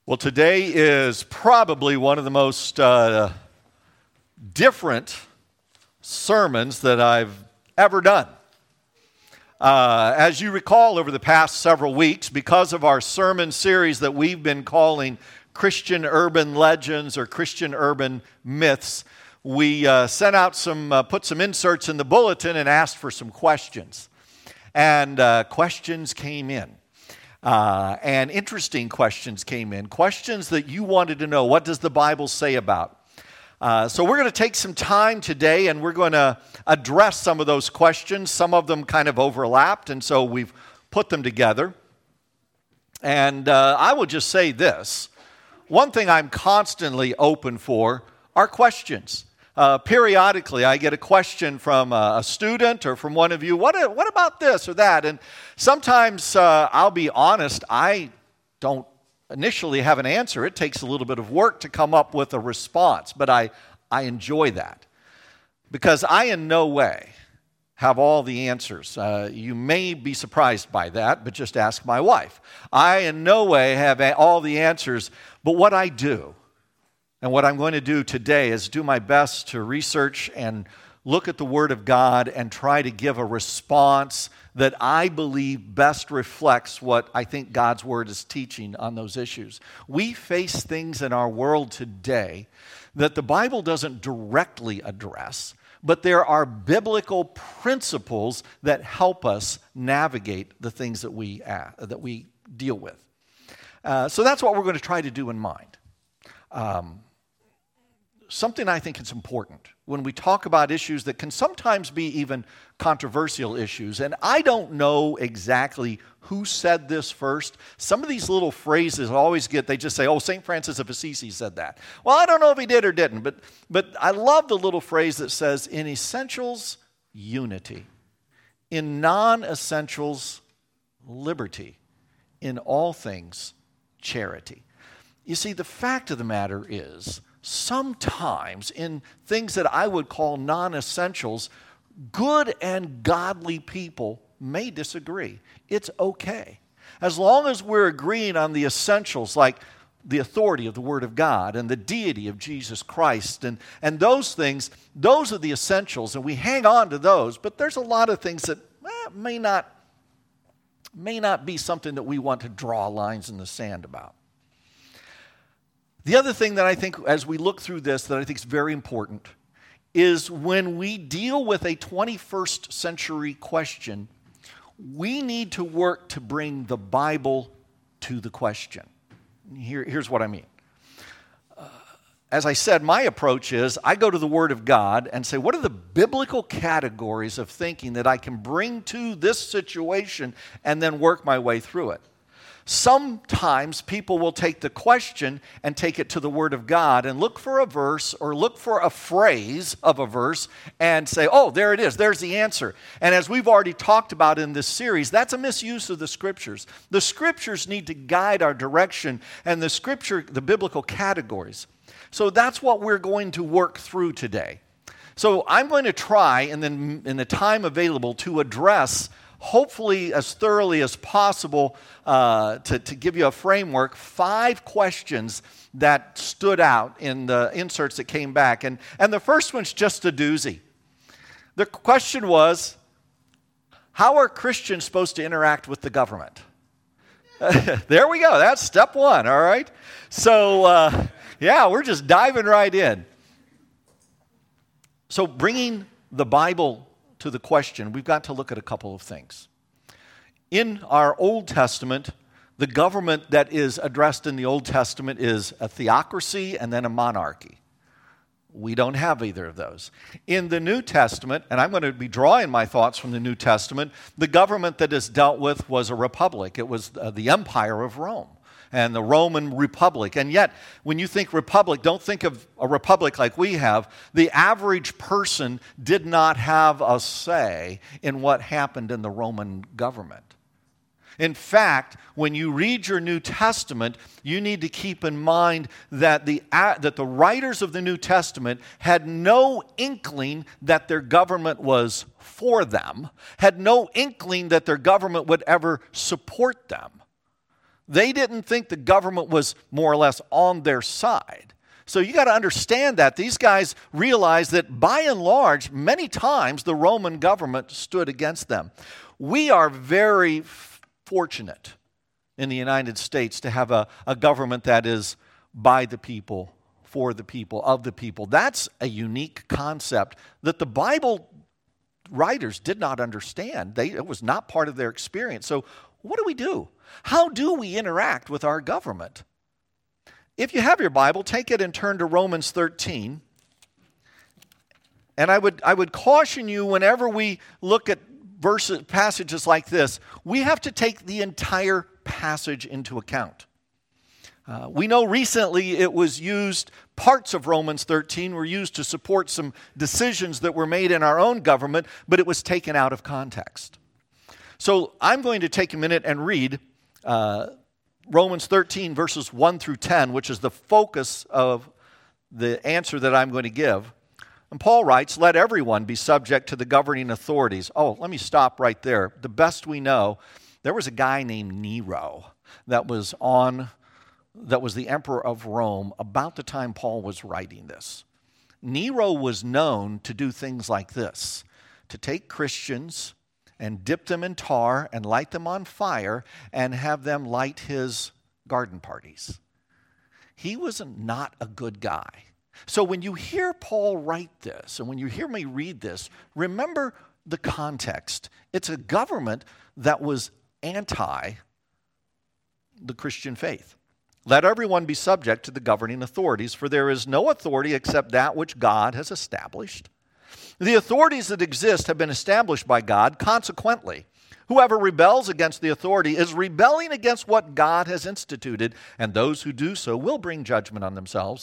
Well, today is probably one of the most different sermons that I've ever done. As you recall, over the past several weeks, because of our sermon series that we've been calling Christian Urban Legends or Christian Urban Myths, we sent out put some inserts in the bulletin and asked for some questions. And questions came in. And interesting questions came in. Questions that you wanted to know. What does the Bible say about? So we're going to take some time today and we're going to address some of those questions. Some of them kind of overlapped, and so we've put them together. And I will just say this. One thing I'm constantly open for are questions. Periodically, I get a question from a student or from one of you, what about this or that? And sometimes, I'll be honest, I don't initially have an answer. It takes a little bit of work to come up with a response, but I enjoy that because I in no way have all the answers. You may be surprised by that, but just ask my wife. I in no way have all the answers, but what I do, and what I'm going to do today is do my best to research and look at the Word of God and try to give a response that I believe best reflects what I think God's Word is teaching on those issues. We face things in our world today that the Bible doesn't directly address, but there are biblical principles that help us navigate the things that we deal with. So that's what we're going to try to do in mind. Something I think is important when we talk about issues that can sometimes be even controversial issues. And I don't know exactly who said this first. Some of these little phrases they just say, oh, St. Francis of Assisi said that. Well, I don't know if he did or didn't, but I love the little phrase that says, in essentials, unity. In non-essentials, liberty. In all things, charity. You see, the fact of the matter is, sometimes in things that I would call non-essentials, good and godly people may disagree. It's okay. As long as we're agreeing on the essentials like the authority of the Word of God and the deity of Jesus Christ and those things, those are the essentials, and we hang on to those. But there's a lot of things that may not be something that we want to draw lines in the sand about. The other thing that I think, as we look through this, that I think is very important, is when we deal with a 21st century question, we need to work to bring the Bible to the question. Here's what I mean. As I said, my approach is I go to the Word of God and say, what are the biblical categories of thinking that I can bring to this situation and then work my way through it? Sometimes people will take the question and take it to the Word of God and look for a verse or look for a phrase of a verse and say, oh, there it is, there's the answer. And as we've already talked about in this series, that's a misuse of the Scriptures. The Scriptures need to guide our direction and the biblical categories. So that's what we're going to work through today. So I'm going to try, and then in the time available, to address hopefully as thoroughly as possible to give you a framework, 5 questions that stood out in the inserts that came back. And the first one's just a doozy. The question was, how are Christians supposed to interact with the government? There we go. That's step 1, all right? So, we're just diving right in. So bringing the Bible to the question, we've got to look at a couple of things. In our Old Testament, the government that is addressed in the Old Testament is a theocracy and then a monarchy. We don't have either of those. In the New Testament, and I'm going to be drawing my thoughts from the New Testament, the government that is dealt with was a republic. It was the Empire of Rome and the Roman Republic. And yet, when you think republic, don't think of a republic like we have. The average person did not have a say in what happened in the Roman government. In fact, when you read your New Testament, you need to keep in mind that the writers of the New Testament had no inkling that their government was for them, had no inkling that their government would ever support them. They didn't think the government was more or less on their side. So you got to understand that. These guys realized that by and large, many times the Roman government stood against them. We are very fortunate in the United States to have a government that is by the people, for the people, of the people. That's a unique concept that the Bible writers did not understand. It was not part of their experience. So what do? How do we interact with our government? If you have your Bible, take it and turn to Romans 13. And I would caution you whenever we look at passages like this, we have to take the entire passage into account. We know recently it was used, parts of Romans 13 were used to support some decisions that were made in our own government, but it was taken out of context. So I'm going to take a minute and read Romans 13 verses 1 through 10, which is the focus of the answer that I'm going to give. And Paul writes, "Let everyone be subject to the governing authorities." Oh, let me stop right there. The best we know, there was a guy named Nero that was the emperor of Rome about the time Paul was writing this. Nero was known to do things like this, to take Christians and dip them in tar and light them on fire and have them light his garden parties. He was not a good guy. So when you hear Paul write this, and when you hear me read this, remember the context. It's a government that was anti the Christian faith. "Let everyone be subject to the governing authorities, for there is no authority except that which God has established. The authorities that exist have been established by God. Consequently, whoever rebels against the authority is rebelling against what God has instituted, and those who do so will bring judgment on themselves.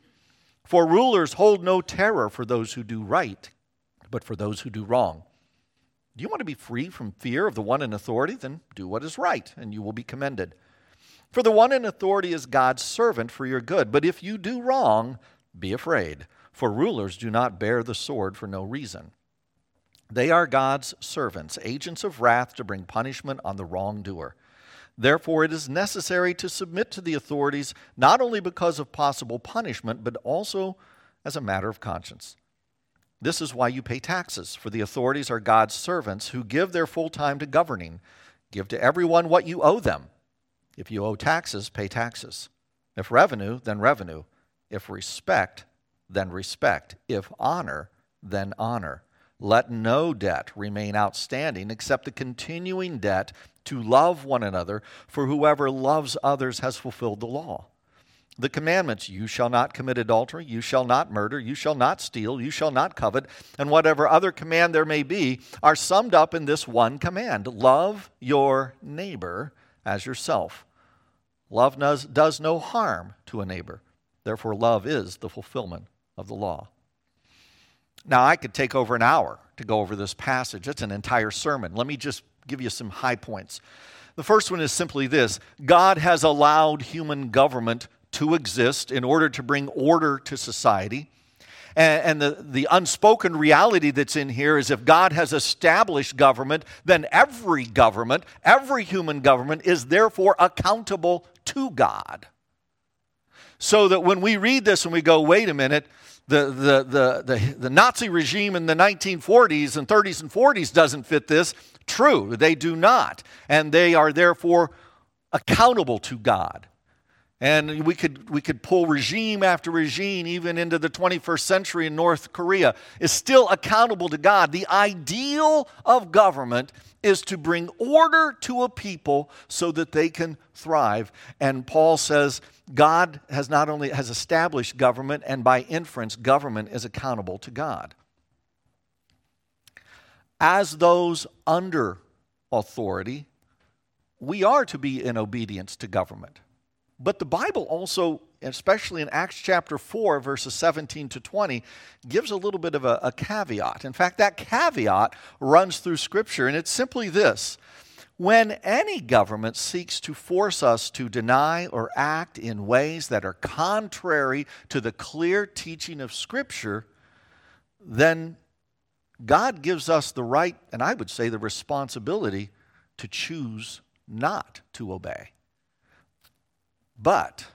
For rulers hold no terror for those who do right, but for those who do wrong. Do you want to be free from fear of the one in authority? Then do what is right, and you will be commended. For the one in authority is God's servant for your good. But if you do wrong, be afraid, for rulers do not bear the sword for no reason. They are God's servants, agents of wrath to bring punishment on the wrongdoer. Therefore, it is necessary to submit to the authorities, not only because of possible punishment, but also as a matter of conscience. This is why you pay taxes, for the authorities are God's servants who give their full time to governing. Give to everyone what you owe them. If you owe taxes, pay taxes. If revenue, then revenue. If respect, then respect. If honor, then honor. Let no debt remain outstanding except the continuing debt to love one another, for whoever loves others has fulfilled the law. The commandments, you shall not commit adultery, you shall not murder, you shall not steal, you shall not covet, and whatever other command there may be, are summed up in this one command: love your neighbor as yourself. Love does no harm to a neighbor. Therefore, love is the fulfillment of the law. Now, I could take over an hour to go over this passage. It's an entire sermon. Let me just give you some high points. The first one is simply this: God has allowed human government to exist in order to bring order to society. And the unspoken reality that's in here is if God has established government, then every human government is therefore accountable to God. So that when we read this and we go, wait a minute, the Nazi regime in the 1940s and 30s and 40s doesn't fit this. True, they do not. And they are therefore accountable to God. And we could pull regime after regime, even into the 21st century in North Korea, is still accountable to God. The ideal of government is to bring order to a people so that they can thrive. And Paul says God has established government, and by inference, government is accountable to God. As those under authority, we are to be in obedience to government. But the Bible also, especially in Acts chapter 4, verses 17 to 20, gives a little bit of a caveat. In fact, that caveat runs through Scripture, and it's simply this: when any government seeks to force us to deny or act in ways that are contrary to the clear teaching of Scripture, then God gives us the right, and I would say the responsibility, to choose not to obey. But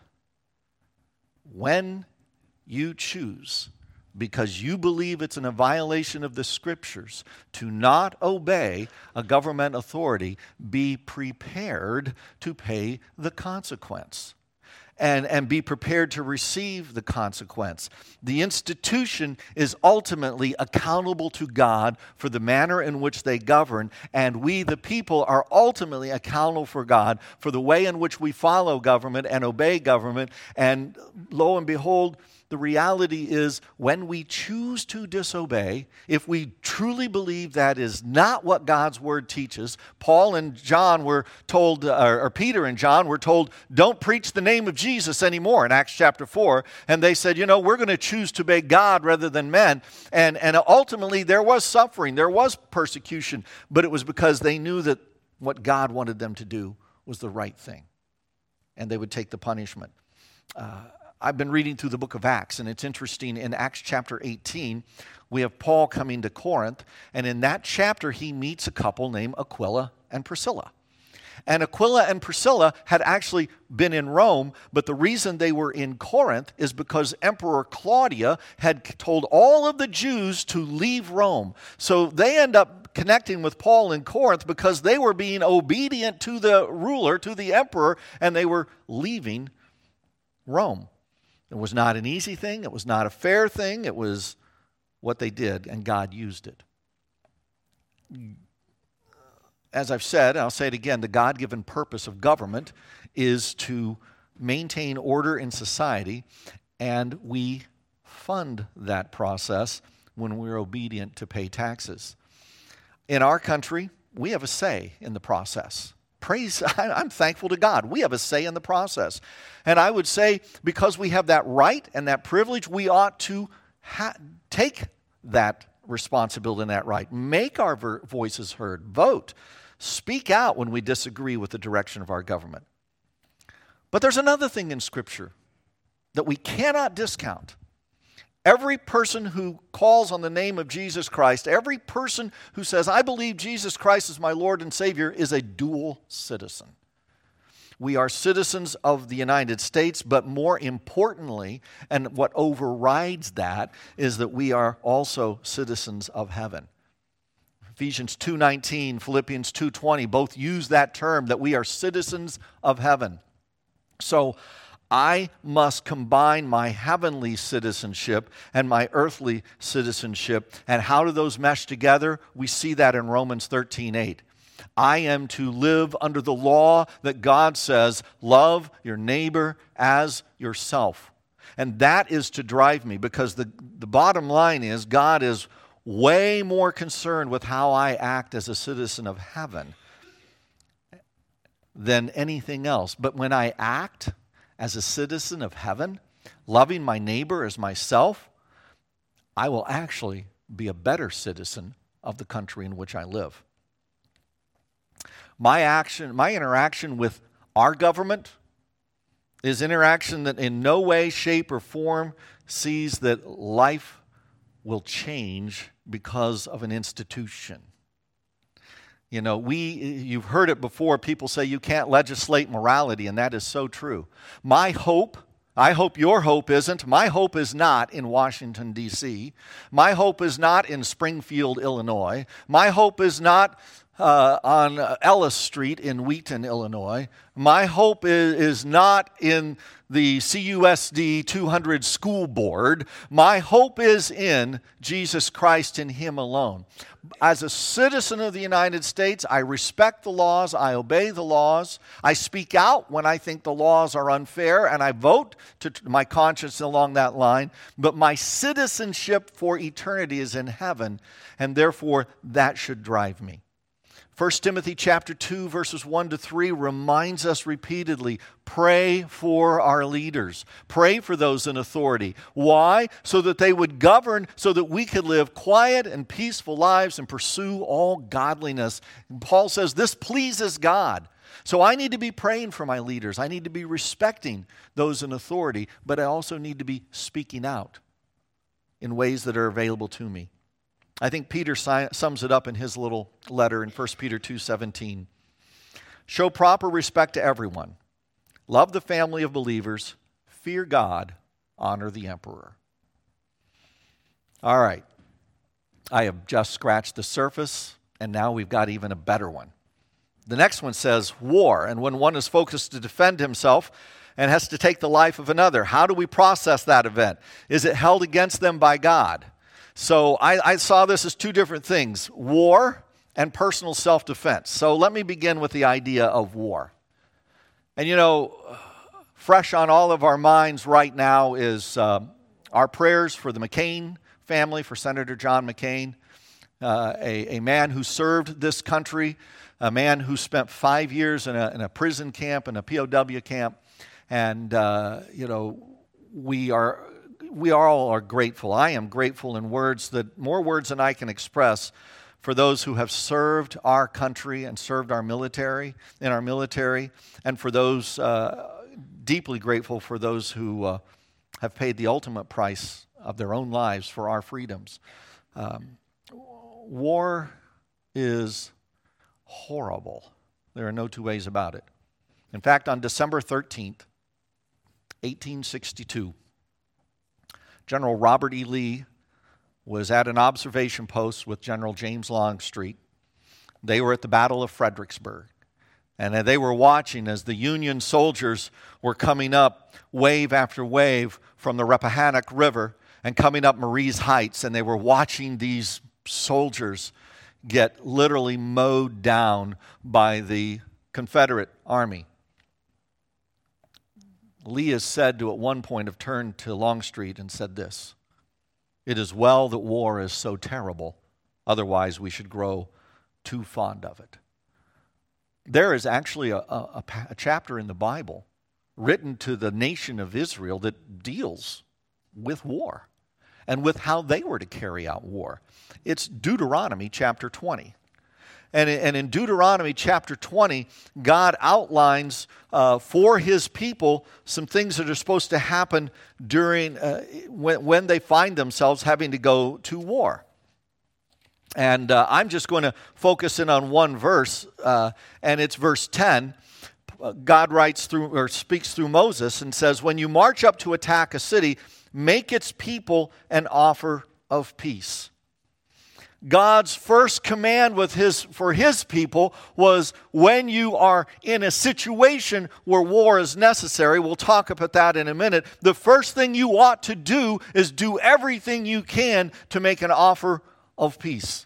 when you choose, because you believe it's in a violation of the Scriptures, to not obey a government authority, be prepared to pay the consequence. And be prepared to receive the consequence. The institution is ultimately accountable to God for the manner in which they govern, and we, the people, are ultimately accountable for God for the way in which we follow government and obey government. And lo and behold, the reality is when we choose to disobey, if we truly believe that is not what God's Word teaches, Paul and John were told, or Peter and John were told, don't preach the name of Jesus anymore in Acts chapter 4. And they said, we're going to choose to obey God rather than men. And ultimately there was suffering, there was persecution, but it was because they knew that what God wanted them to do was the right thing. And they would take the punishment. I've been reading through the book of Acts, and it's interesting. In Acts chapter 18, we have Paul coming to Corinth, and in that chapter, he meets a couple named Aquila and Priscilla. And Aquila and Priscilla had actually been in Rome, but the reason they were in Corinth is because Emperor Claudia had told all of the Jews to leave Rome. So they end up connecting with Paul in Corinth because they were being obedient to the ruler, to the emperor, and they were leaving Rome. It was not an easy thing. It was not a fair thing. It was what they did, and God used it. As I've said, and I'll say it again, the God-given purpose of government is to maintain order in society, and we fund that process when we're obedient to pay taxes. In our country, we have a say in the process. I'm thankful to God. We have a say in the process. And I would say because we have that right and that privilege, we ought to take that responsibility and that right. Make our voices heard. Vote. Speak out when we disagree with the direction of our government. But there's another thing in Scripture that we cannot discount. Every person who calls on the name of Jesus Christ, every person who says, I believe Jesus Christ is my Lord and Savior, is a dual citizen. We are citizens of the United States, but more importantly, and what overrides that, is that we are also citizens of heaven. Ephesians 2:19, Philippians 2:20 both use that term, that we are citizens of heaven. So I must combine my heavenly citizenship and my earthly citizenship. And how do those mesh together? We see that in Romans 13:8. I am to live under the law that God says, love your neighbor as yourself. And that is to drive me, because the bottom line is God is way more concerned with how I act as a citizen of heaven than anything else. But when I act as a citizen of heaven, loving my neighbor as myself, I will actually be a better citizen of the country in which I live. My interaction with our government is interaction that in no way, shape, or form sees that life will change because of an institution. You've heard it before. People say you can't legislate morality, and that is so true. My hope, I hope your hope isn't. My hope is not in Washington, D.C. My hope is not in Springfield, Illinois. My hope is not on Ellis Street in Wheaton, Illinois. My hope is not in the CUSD 200 school board. My hope is in Jesus Christ and Him alone. As a citizen of the United States, I respect the laws, I obey the laws, I speak out when I think the laws are unfair, and I vote to my conscience along that line. But my citizenship for eternity is in heaven, and therefore that should drive me. 1 Timothy chapter 2, verses 1 to 3 reminds us repeatedly, pray for our leaders. Pray for those in authority. Why? So that they would govern, so that we could live quiet and peaceful lives and pursue all godliness. And Paul says this pleases God. So I need to be praying for my leaders. I need to be respecting those in authority, but I also need to be speaking out in ways that are available to me. I think Peter sums it up in his little letter in 1 Peter 2:17. Show proper respect to everyone. love the family of believers, fear God, honor the emperor. All right. I have just scratched the surface, and now we've got even a better one. The next one says war, and when one is focused to defend himself and has to take the life of another, how do we process that event? Is it held against them by God? So I saw this as two different things, war and personal self-defense. So let me begin with the idea of war. And fresh on all of our minds right now is our prayers for the McCain family, for Senator John McCain, a man who served this country, a man who spent 5 years in a prison camp, in a POW camp. And, we all are grateful. I am grateful in more words than I can express, for those who have served our country and served our military, and for those, deeply grateful for those who have paid the ultimate price of their own lives for our freedoms. War is horrible. There are no two ways about it. In fact, on December 13th, 1862, General Robert E. Lee was at an observation post with General James Longstreet. They were at the Battle of Fredericksburg. And they were watching as the Union soldiers were coming up wave after wave from the Rappahannock River and coming up Marie's Heights. And they were watching these soldiers get literally mowed down by the Confederate Army. Lee is said to at one point have turned to Longstreet and said this: "It is well that war is so terrible, otherwise we should grow too fond of it." There is actually a chapter in the Bible written to the nation of Israel that deals with war and with how they were to carry out war. It's Deuteronomy chapter 20. And in Deuteronomy chapter 20, God outlines for his people some things that are supposed to happen during when they find themselves having to go to war. And I'm just going to focus in on one verse, and it's verse 10. God speaks through Moses and says, "When you march up to attack a city, make its people an offer of peace." God's first command for his people was, when you are in a situation where war is necessary, we'll talk about that in a minute, the first thing you ought to do is do everything you can to make an offer of peace.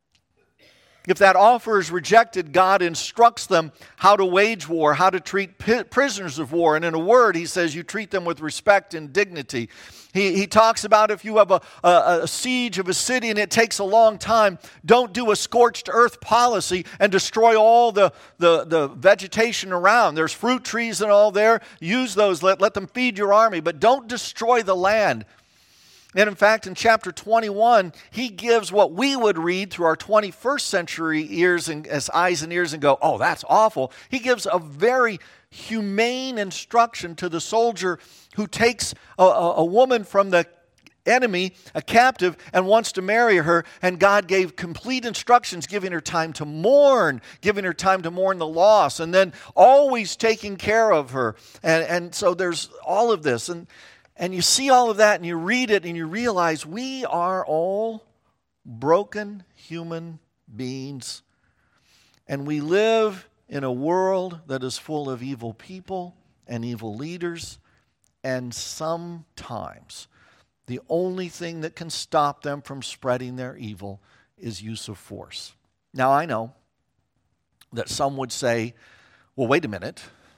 If that offer is rejected, God instructs them how to wage war, how to treat prisoners of war. And in a word, he says you treat them with respect and dignity. He talks about if you have a siege of a city and it takes a long time, don't do a scorched earth policy and destroy all the vegetation around. There's fruit trees and all there. Use those. Let them feed your army. But don't destroy the land. And in fact, in chapter 21, he gives what we would read through our 21st century eyes and ears and go, "Oh, that's awful." He gives a very humane instruction to the soldier who takes a woman from the enemy, a captive, and wants to marry her. And God gave complete instructions, giving her time to mourn the loss, and then always taking care of her. And so there's all of this. And you see all of that and you read it and you realize we are all broken human beings. And we live in a world that is full of evil people and evil leaders. And sometimes the only thing that can stop them from spreading their evil is use of force. Now I know that some would say, well, wait a minute.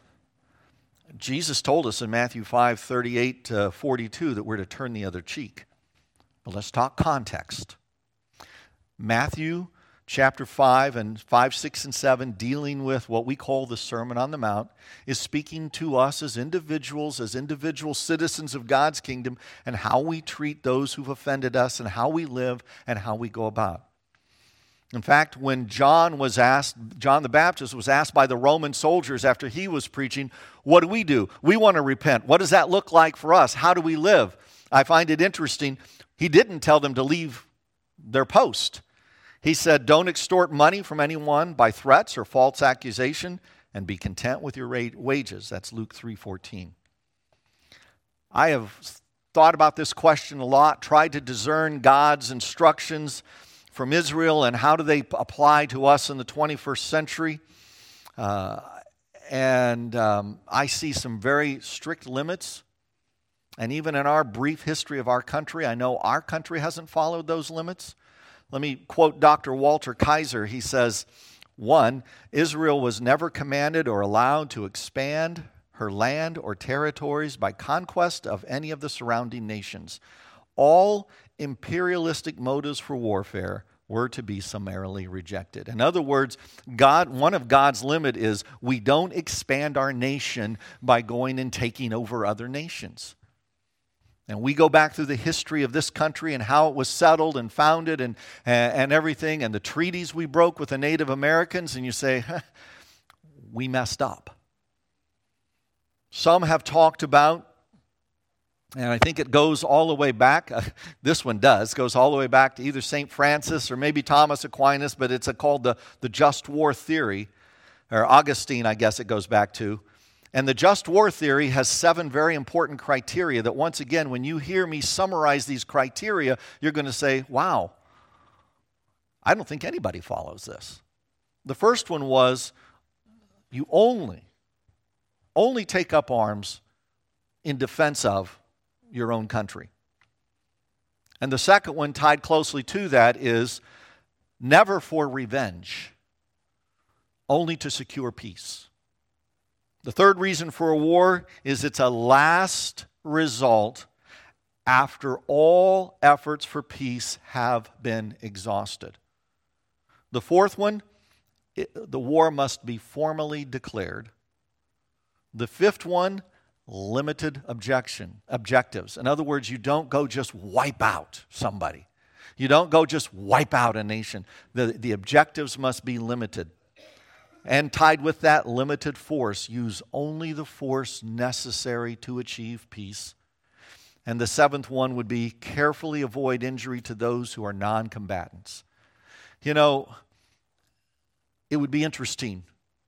Jesus told us in Matthew 5:38-42 that we're to turn the other cheek. But let's talk context. Matthew chapter 5 and 5, 6, and 7, dealing with what we call the Sermon on the Mount, is speaking to us as individual citizens of God's kingdom, and how we treat those who've offended us, and how we live, and how we go about. In fact, when John the Baptist was asked by the Roman soldiers after he was preaching, what do? We want to repent. What does that look like for us? How do we live? I find it interesting. He didn't tell them to leave their post. He said, don't extort money from anyone by threats or false accusation, and be content with your wages. That's Luke 3:14. I have thought about this question a lot, tried to discern God's instructions from Israel and how do they apply to us in the 21st century. I see some very strict limits. And even in our brief history of our country, I know our country hasn't followed those limits. Let me quote Dr. Walter Kaiser. He says, 1, Israel was never commanded or allowed to expand her land or territories by conquest of any of the surrounding nations. All imperialistic motives for warfare were to be summarily rejected. In other words, one of God's limit is we don't expand our nation by going and taking over other nations. And we go back through the history of this country and how it was settled and founded and everything, and the treaties we broke with the Native Americans, and you say, we messed up. Some have talked about, and I think it goes all the way back, this one goes all the way back to either St. Francis or maybe Thomas Aquinas, but it's called the just war theory, or Augustine, I guess it goes back to. And the just war theory has 7 very important criteria that, once again, when you hear me summarize these criteria, you're going to say, wow, I don't think anybody follows this. The first one was you only take up arms in defense of your own country. And the second one, tied closely to that, is never for revenge, only to secure peace. The third reason for a war is it's a last result after all efforts for peace have been exhausted. The fourth one, the war must be formally declared. The fifth one, limited objectives. In other words, you don't go just wipe out somebody. You don't go just wipe out a nation. The objectives must be limited. And tied with that, limited force. Use only the force necessary to achieve peace. And the seventh one would be carefully avoid injury to those who are non-combatants. You know, it would be interesting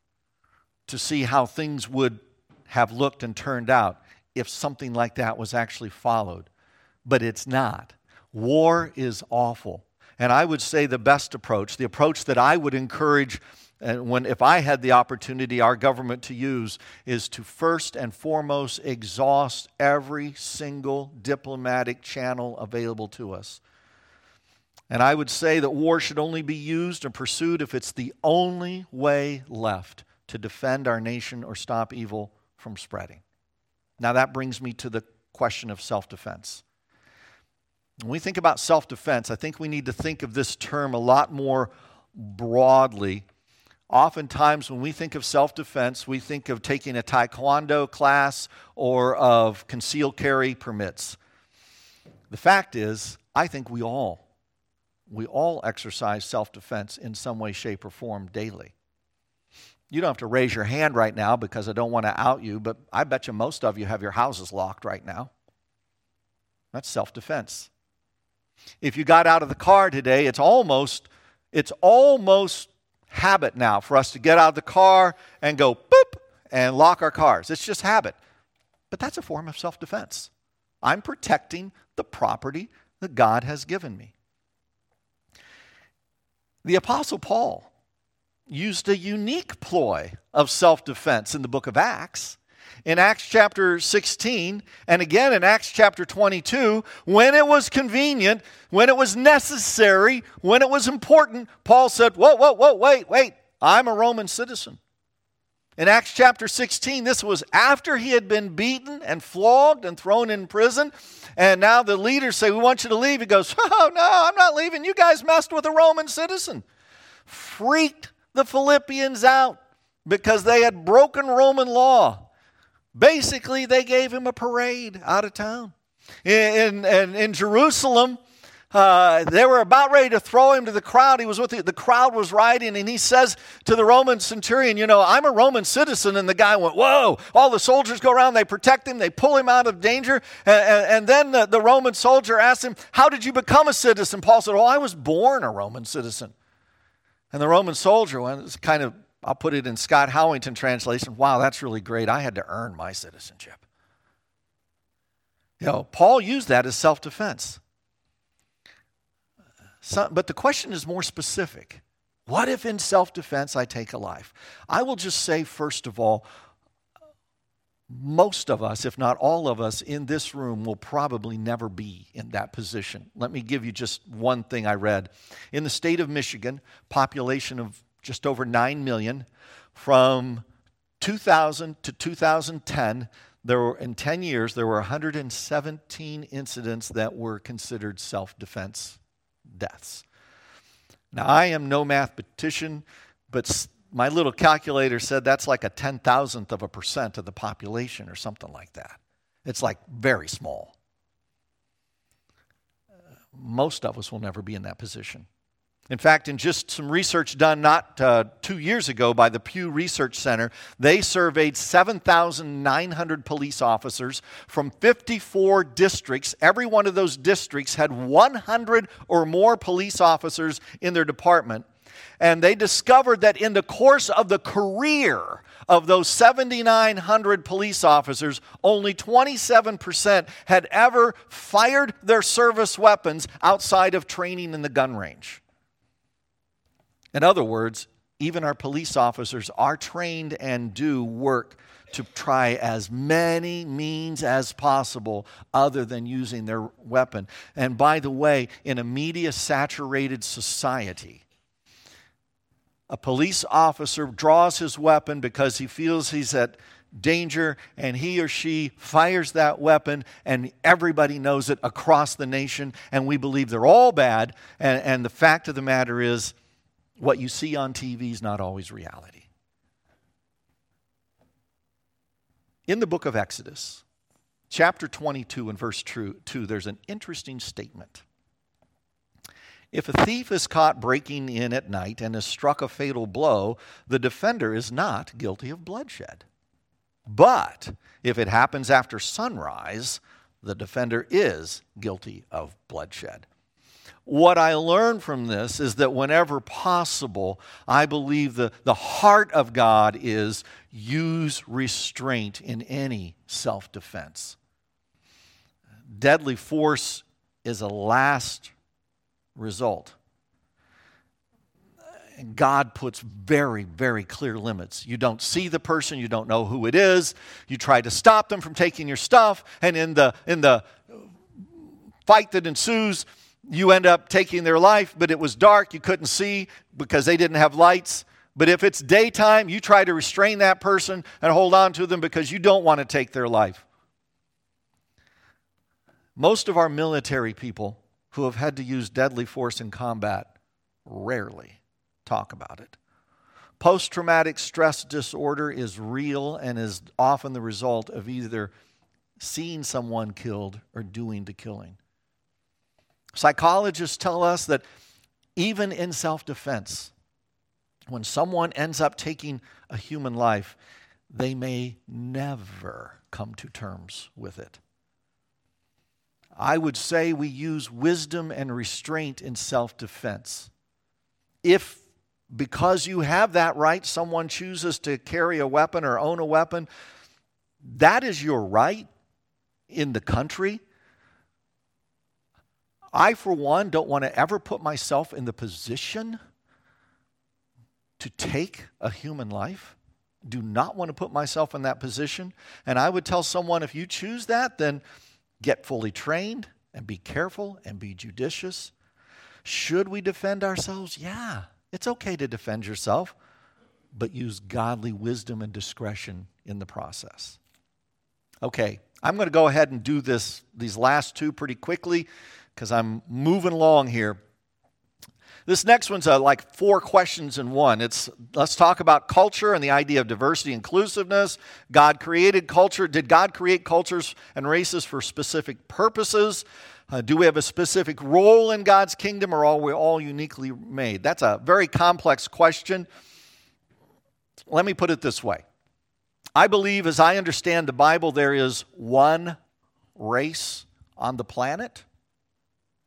to see how things would have looked and turned out if something like that was actually followed. But it's not. War is awful. And I would say the best approach, the approach that I would encourage if I had the opportunity, our government to use, is to first and foremost exhaust every single diplomatic channel available to us. And I would say that war should only be used and pursued if it's the only way left to defend our nation or stop evil from spreading. Now that brings me to the question of self-defense. When we think about self-defense, I think we need to think of this term a lot more broadly. Oftentimes when we think of self-defense, we think of taking a taekwondo class or of concealed carry permits. The fact is, I think we all exercise self-defense in some way, shape, or form daily. You don't have to raise your hand right now because I don't want to out you, but I bet you most of you have your houses locked right now. That's self-defense. If you got out of the car today, it's almost habit now for us to get out of the car and go boop and lock our cars. It's just habit. But that's a form of self-defense. I'm protecting the property that God has given me. The Apostle Paul used a unique ploy of self-defense in the book of Acts. In Acts chapter 16, and again in Acts chapter 22, when it was convenient, when it was necessary, when it was important, Paul said, whoa, wait, I'm a Roman citizen. In Acts chapter 16, this was after he had been beaten and flogged and thrown in prison, and now the leaders say, we want you to leave. He goes, oh, no, I'm not leaving. You guys messed with a Roman citizen. Freaked the Philippians out because they had broken Roman law. Basically, they gave him a parade out of town. In Jerusalem, they were about ready to throw him to the crowd. He was with the crowd was rioting, and he says to the Roman centurion, I'm a Roman citizen. And the guy went, whoa. All the soldiers go around, they protect him, they pull him out of danger. And then the Roman soldier asked him, how did you become a citizen? Paul said, I was born a Roman citizen. And the Roman soldier was kind of I'll put it in Scott Howington translation. Wow, that's really great. I had to earn my citizenship. Paul used that as self-defense. But the question is more specific. What if in self-defense I take a life? I will just say, first of all, most of us, if not all of us in this room, will probably never be in that position. Let me give you just one thing I read. In the state of Michigan, population of just over 9 million, from 2000 to 2010, in 10 years, there were 117 incidents that were considered self-defense deaths. Now, I am no mathematician, but my little calculator said that's like a 10,000th of a percent of the population or something like that. It's like very small. Most of us will never be in that position. In fact, in just some research done not 2 years ago by the Pew Research Center, they surveyed 7,900 police officers from 54 districts. Every one of those districts had 100 or more police officers in their department. And they discovered that in the course of the career of those 7,900 police officers, only 27% had ever fired their service weapons outside of training in the gun range. In other words, even our police officers are trained and do work to try as many means as possible other than using their weapon. And by the way, in a media-saturated society, a police officer draws his weapon because he feels he's at danger, and he or she fires that weapon, and everybody knows it across the nation, and we believe they're all bad. And the fact of the matter is, what you see on TV is not always reality. In the book of Exodus, chapter 22 and verse 2, there's an interesting statement. If a thief is caught breaking in at night and is struck a fatal blow, the defender is not guilty of bloodshed. But if it happens after sunrise, the defender is guilty of bloodshed. What I learned from this is that whenever possible, I believe the heart of God is use restraint in any self-defense. Deadly force is a last result. And God puts very, very clear limits. You don't see the person, you don't know who it is, you try to stop them from taking your stuff, and in the fight that ensues, you end up taking their life, but it was dark, you couldn't see because they didn't have lights. But if it's daytime, you try to restrain that person and hold on to them because you don't want to take their life. Most of our military people who have had to use deadly force in combat rarely talk about it. Post-traumatic stress disorder is real and is often the result of either seeing someone killed or doing the killing. Psychologists tell us that even in self-defense, when someone ends up taking a human life, they may never come to terms with it. I would say we use wisdom and restraint in self-defense. If, because you have that right, someone chooses to carry a weapon or own a weapon, that is your right in the country. I, for one, don't want to ever put myself in the position to take a human life. Do not want to put myself in that position. And I would tell someone, if you choose that, then get fully trained and be careful and be judicious. Should we defend ourselves? Yeah, it's okay to defend yourself, but use godly wisdom and discretion in the process. Okay, I'm going to go ahead and do these last two pretty quickly because I'm moving along here. This next one's like 4 questions in one. Let's talk about culture and the idea of diversity and inclusiveness. God created culture. Did God create cultures and races for specific purposes? Do we have a specific role in God's kingdom, or are we all uniquely made? That's a very complex question. Let me put it this way. I believe, as I understand the Bible, there is one race on the planet,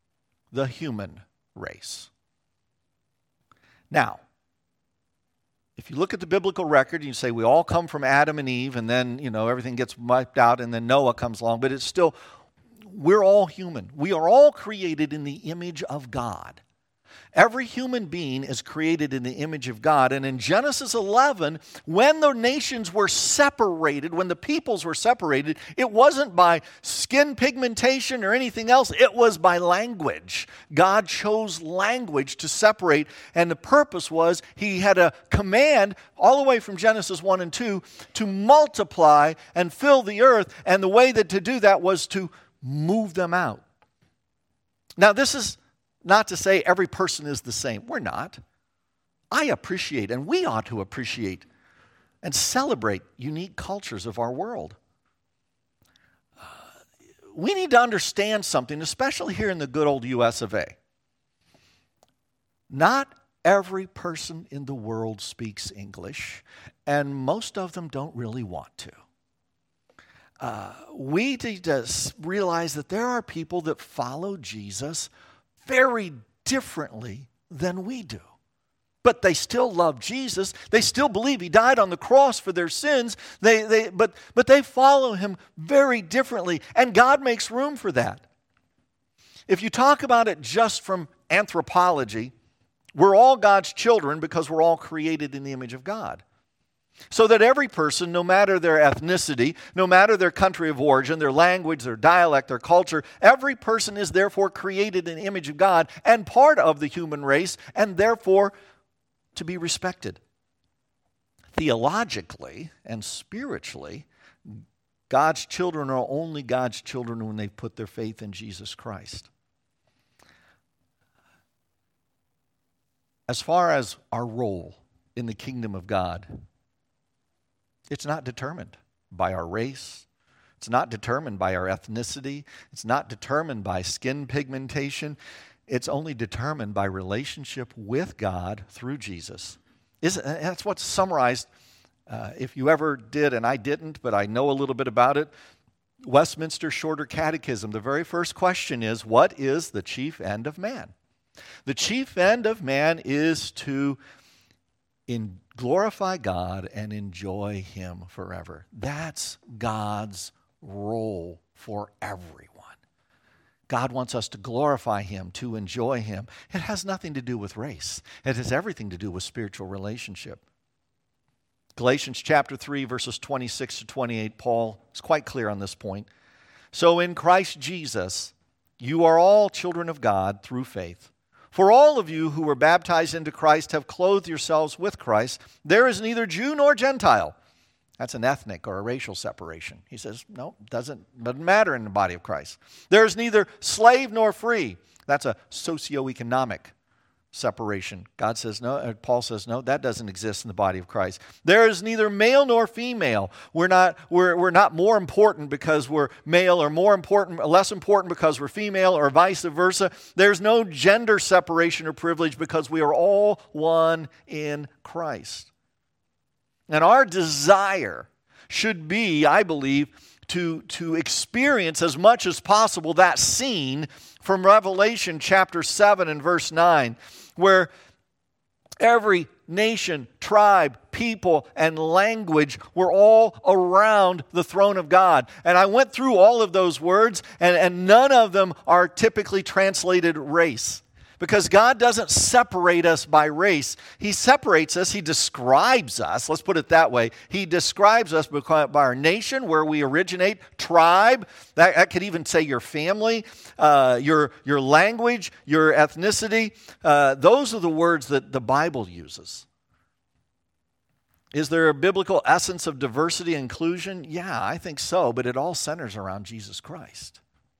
the human race. Now, if you look at the biblical record, you say we all come from Adam and Eve, and then, everything gets wiped out, and then Noah comes along. But it's still, we're all human. We are all created in the image of God. Every human being is created in the image of God. And in Genesis 11, when the nations were separated, when the peoples were separated, it wasn't by skin pigmentation or anything else. It was by language. God chose language to separate. And the purpose was he had a command all the way from Genesis 1 and 2 to multiply and fill the earth. And the way that to do that was to move them out. Now, this is not to say every person is the same. We're not. I appreciate, and we ought to appreciate and celebrate unique cultures of our world. We need to understand something, especially here in the good old US of A. Not every person in the world speaks English, and most of them don't really want to. We need to realize that there are people that follow Jesus very differently than we do. But they still love Jesus. They still believe he died on the cross for their sins. But they follow him very differently. And God makes room for that. If you talk about it just from anthropology, we're all God's children because we're all created in the image of God. So that every person, no matter their ethnicity, no matter their country of origin, their language, their dialect, their culture, every person is therefore created in the image of God and part of the human race and therefore to be respected. Theologically and spiritually, God's children are only God's children when they put their faith in Jesus Christ. As far as our role in the kingdom of God, it's not determined by our race. It's not determined by our ethnicity. It's not determined by skin pigmentation. It's only determined by relationship with God through Jesus. That's what's summarized, if you ever did, and I didn't, but I know a little bit about it, Westminster Shorter Catechism. The very first question is, what is the chief end of man? The chief end of man is to glorify God and enjoy him forever. That's God's role for everyone. God wants us to glorify him, to enjoy him. It has nothing to do with race. It has everything to do with spiritual relationship. Galatians chapter 3, verses 26 to 28, Paul is quite clear on this point. So in Christ Jesus, you are all children of God through faith. For all of you who were baptized into Christ have clothed yourselves with Christ. There is neither Jew nor Gentile. That's an ethnic or a racial separation. He says, no, doesn't matter in the body of Christ. There is neither slave nor free. That's a socioeconomic separation. God says no, Paul says no, that doesn't exist in the body of Christ. There is neither male nor female. We're not more important because we're male or less important because we're female or vice versa. There's no gender separation or privilege because we are all one in Christ. And our desire should be, I believe, to experience as much as possible that scene from Revelation chapter 7 and verse 9, where every nation, tribe, people, and language were all around the throne of God. And I went through all of those words, and none of them are typically translated race. Because God doesn't separate us by race. He separates us. He describes us. Let's put it that way. He describes us by our nation, where we originate, tribe. That could even say your family, your language, your ethnicity. Those are the words that the Bible uses. Is there a biblical essence of diversity and inclusion? Yeah, I think so. But it all centers around Jesus Christ.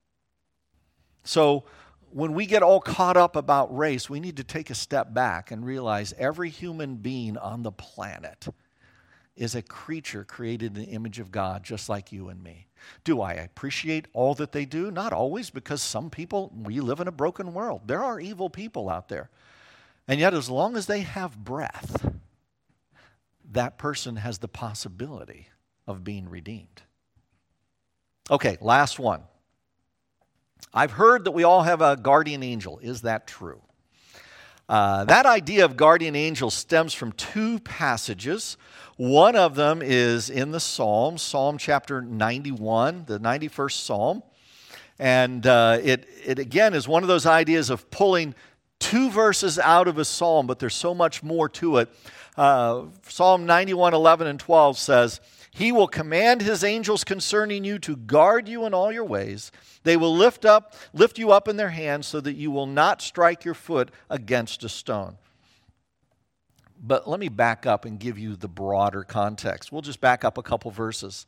So when we get all caught up about race, we need to take a step back and realize every human being on the planet is a creature created in the image of God, just like you and me. Do I appreciate all that they do? Not always, because some people, we live in a broken world. There are evil people out there. And yet, as long as they have breath, that person has the possibility of being redeemed. Okay, last one. I've heard that we all have a guardian angel. Is that true? That idea of guardian angels stems from two passages. One of them is in the Psalms, Psalm chapter 91, the 91st Psalm. And it again is one of those ideas of pulling two verses out of a psalm, but there's so much more to it. Psalm 91, 11 and 12 says, "He will command his angels concerning you to guard you in all your ways. They will lift you up in their hands so that you will not strike your foot against a stone." But let me back up and give you the broader context. We'll just back up a couple verses.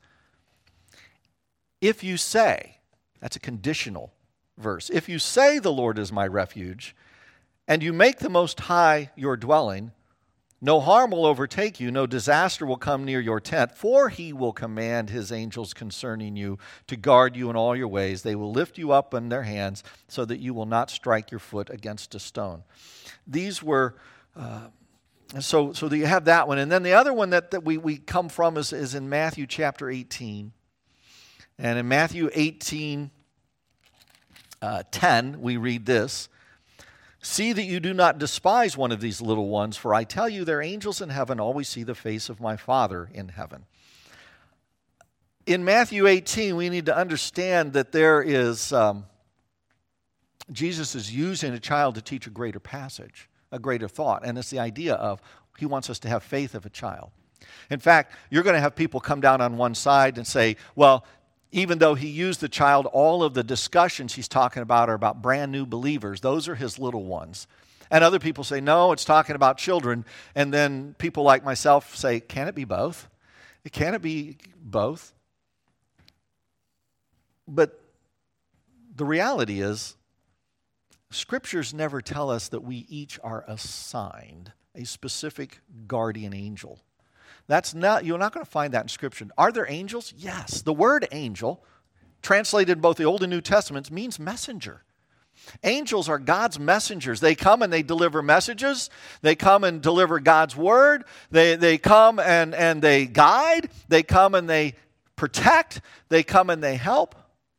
If you say, that's a conditional verse, if you say the Lord is my refuge, and you make the Most High your dwelling, no harm will overtake you, no disaster will come near your tent, for he will command his angels concerning you to guard you in all your ways. They will lift you up in their hands so that you will not strike your foot against a stone. These were, so you have that one. And then the other one that we come from is in Matthew chapter 18. And in Matthew 18, 10, we read this. "See that you do not despise one of these little ones, for I tell you, their angels in heaven always see the face of my Father in heaven." In Matthew 18, we need to understand that there is, Jesus is using a child to teach a greater passage, a greater thought. And it's the idea of he wants us to have faith of a child. In fact, you're going to have people come down on one side and say, well, even though he used the child, all of the discussions he's talking about are about brand new believers. Those are his little ones. And other people say, no, it's talking about children. And then people like myself say, can it be both? Can it be both? But the reality is, Scriptures never tell us that we each are assigned a specific guardian angel. You're not going to find that in Scripture. Are there angels? Yes. The word angel, translated in both the Old and New Testaments, means messenger. Angels are God's messengers. They come and they deliver messages. They come and deliver God's word. They come and they guide. They come and they protect. They come and they help.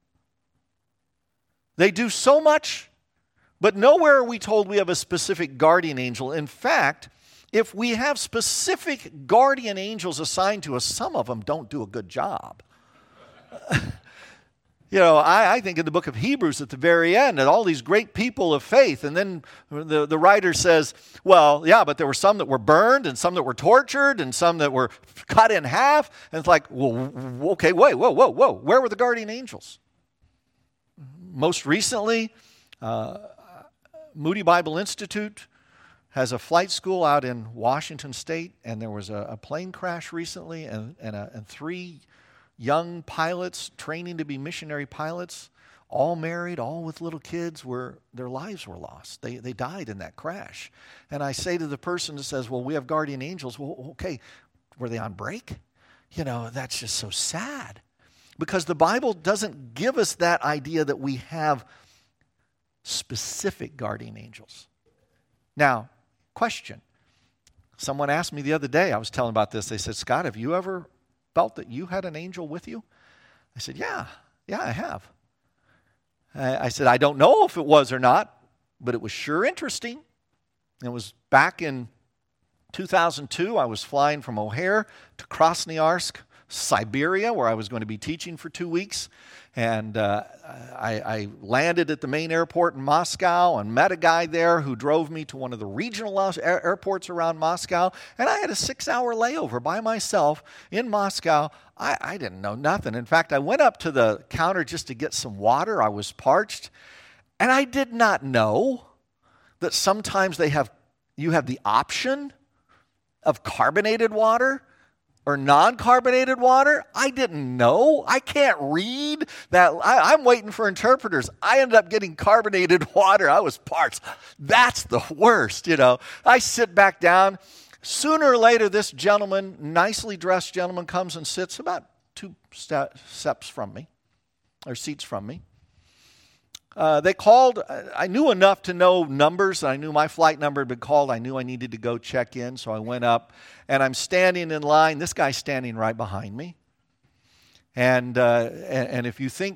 They do so much, but nowhere are we told we have a specific guardian angel. In fact, if we have specific guardian angels assigned to us, some of them don't do a good job. I think in the book of Hebrews at the very end, that all these great people of faith, and then the writer says, well, yeah, but there were some that were burned, and some that were tortured, and some that were cut in half. And it's like, well, okay, wait, whoa. Where were the guardian angels? Most recently, Moody Bible Institute has a flight school out in Washington State, and there was a plane crash recently, and 3 young pilots training to be missionary pilots, all married, all with little kids, their lives were lost. They died in that crash. And I say to the person that says, well, we have guardian angels. Well, okay, were they on break? That's just so sad. Because the Bible doesn't give us that idea that we have specific guardian angels. Now, question. Someone asked me the other day, I was telling about this, they said, Scott, have you ever felt that you had an angel with you? I said, yeah, I have. I said, I don't know if it was or not, but it was sure interesting. It was back in 2002. I was flying from O'Hare to Krasnoyarsk, Siberia, where I was going to be teaching for 2 weeks. And I landed at the main airport in Moscow and met a guy there who drove me to one of the regional airports around Moscow. And I had a 6-hour layover by myself in Moscow. I didn't know nothing. In fact, I went up to the counter just to get some water. I was parched. And I did not know that sometimes you have the option of carbonated water or non-carbonated water. I didn't know. I can't read that. I'm waiting for interpreters. I ended up getting carbonated water. I was parched. That's the worst, I sit back down. Sooner or later, this gentleman, nicely dressed gentleman, comes and sits about 2 steps from me, or seats from me. They called. I knew enough to know numbers. I knew my flight number had been called. I knew I needed to go check in, so I went up. And I'm standing in line. This guy's standing right behind me. And if you think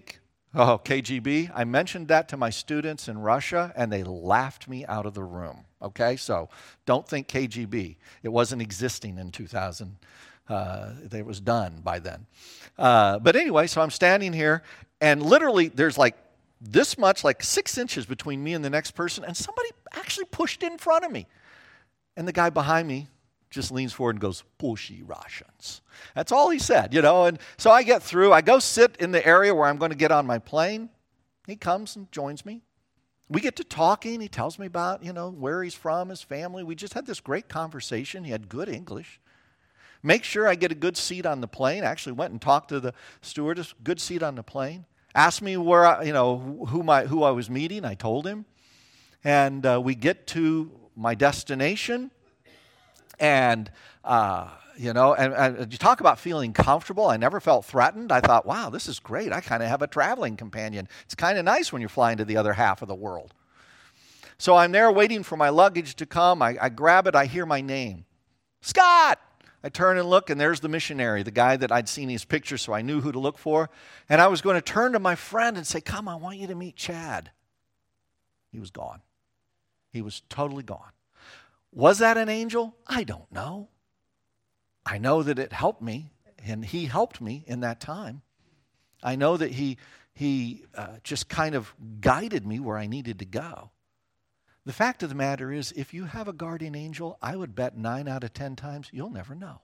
Oh, KGB. I mentioned that to my students in Russia, and they laughed me out of the room. Okay, so don't think KGB. It wasn't existing in 2000. It was done by then. But anyway, so I'm standing here, and literally there's like this much, like 6 inches between me and the next person, and somebody actually pushed in front of me. And the guy behind me just leans forward and goes, "Pushy Russians." That's all he said, you know. And so I get through. I go sit in the area where I'm going to get on my plane. He comes and joins me. We get to talking. He tells me about, you know, where he's from, his family. We just had this great conversation. He had good English. Make sure I get a good seat on the plane. I actually went and talked to the stewardess. Good seat on the plane. Asked me where who I was meeting. I told him. And we get to my destination. And, you talk about feeling comfortable. I never felt threatened. I thought, wow, this is great. I kind of have a traveling companion. It's kind of nice when you're flying to the other half of the world. So I'm there waiting for my luggage to come. I grab it. I hear my name. Scott! I turn and look, and there's the missionary, the guy that I'd seen his picture, so I knew who to look for. And I was going to turn to my friend and say, "Come, I want you to meet Chad." He was gone. He was totally gone. Was that an angel? I don't know. I know that it helped me, and he helped me in that time. I know that he just kind of guided me where I needed to go. The fact of the matter is, if you have a guardian angel, I would bet 9 out of 10 times you'll never know.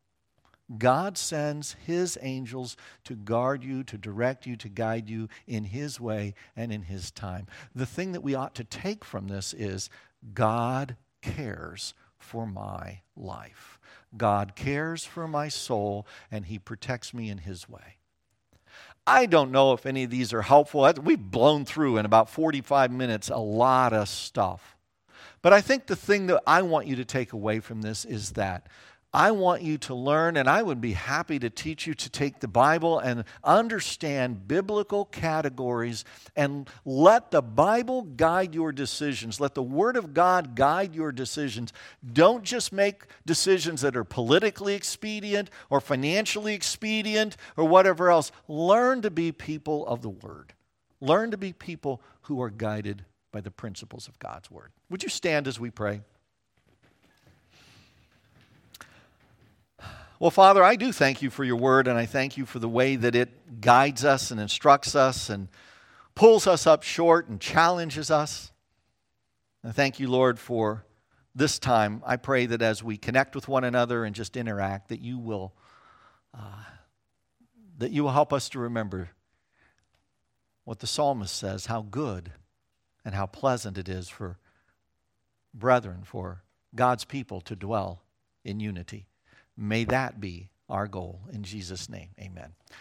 God sends his angels to guard you, to direct you, to guide you in his way and in his time. The thing that we ought to take from this is God cares for my life. God cares for my soul, and he protects me in his way. I don't know if any of these are helpful. We've blown through in about 45 minutes a lot of stuff. But I think the thing that I want you to take away from this is that I want you to learn, and I would be happy to teach you to take the Bible and understand biblical categories and let the Bible guide your decisions. Let the Word of God guide your decisions. Don't just make decisions that are politically expedient or financially expedient or whatever else. Learn to be people of the Word. Learn to be people who are guided by the principles of God's Word. Would you stand as we pray? Well, Father, I do thank you for your word, and I thank you for the way that it guides us and instructs us and pulls us up short and challenges us. I thank you, Lord, for this time. I pray that as we connect with one another and just interact, that you will help us to remember what the psalmist says, how good and how pleasant it is for brethren, for God's people to dwell in unity. May that be our goal. In Jesus' name, amen.